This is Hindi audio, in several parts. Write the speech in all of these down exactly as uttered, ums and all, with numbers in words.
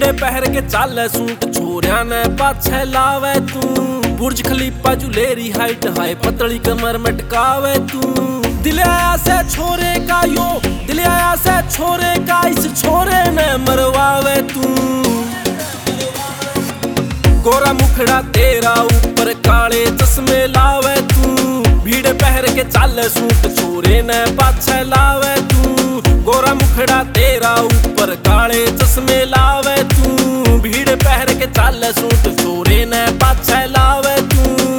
भीड़े पहर के चाले सूट छोरिया ने पाछे लावे तू। बुर्ज खलीफा जुलेरी हाइट हाय पतली कमर मटकावे तू। दिल आया से छोरे का यो दिल आया से छोरे का इस छोरे ने मरवावे तू। गोरा मुखड़ा तेरा ऊपर काले चश्मे लावे तू। भीड़ पहर के चाले सूट छोरे ने पाछे लावे तू। गोरा मुखड़ा तेरा ऊपर काले चश्मे लावे तू। भीड़ पहर के चाले सूट छोरे ने पाछे लावे तू।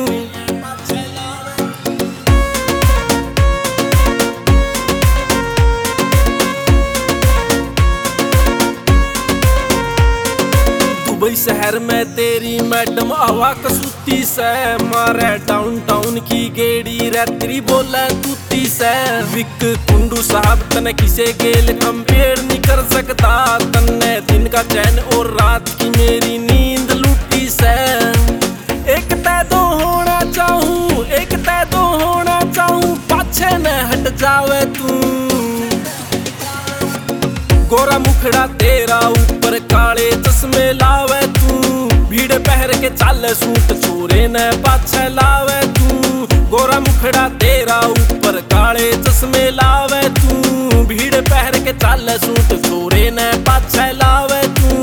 दुबई शहर में तेरी मैडम हवा कसूती से मारे डाउनटाउन की गेड़ी रेतरी बोले तूती से। विक कुंडू साहब तने किसे गेल कंपेयर नहीं कर सकता। तन्ने दिन का चैन और रात की मेरी नींद लूटी से। एक तय तो होना चाहूं एक तय तो होना चाहूं पाछे न हट जावे तू। गोरा मुखड़ा तेरा ऊपर काले चश्मे लावे तू। भीड़ पहर के चाले सूट छोरे ने पाछे लावे तू। गोरा मुखड़ा तेरा ऊपर काले चश्मे लावे तू। भीड़ पहर के चाले सूट छोरे ने पाछे लावे तू।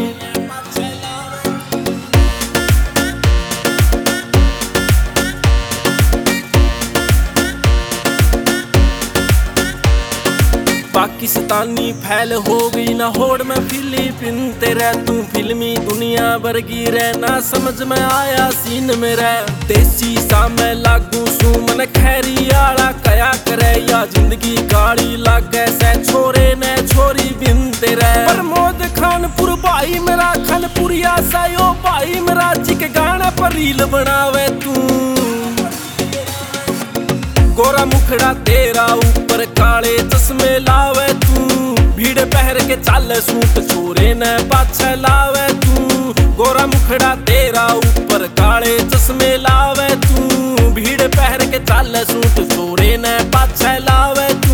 पाकिस्तानी फैल हो गई ना होड़ में फिलीपीन तेरा। तू फिल्मी दुनिया वर्गी रहना समझ में आया सीन में रह। देसी सा मैं लागू सू मन खैरी आला कया करे या जिंदगी गाड़ी लागे से छोरे ने छोरी बिन तेरा। प्रमोद खानपुर भाई मेरा खनपुरिया सा यो भाई मेरा जिक गाना पर रील बनावे तू। गोरा मुखड़ा तेरा ऊपर काले चश्मे लावे तू। भीड़ पहर के चाले सूट छोरे ने पाछे लावे तू। गोरा मुखड़ा तेरा ऊपर काले चश्मे लावे तू। भीड़ पहर के चाले सूट छोरे ने पाछे लावे तू।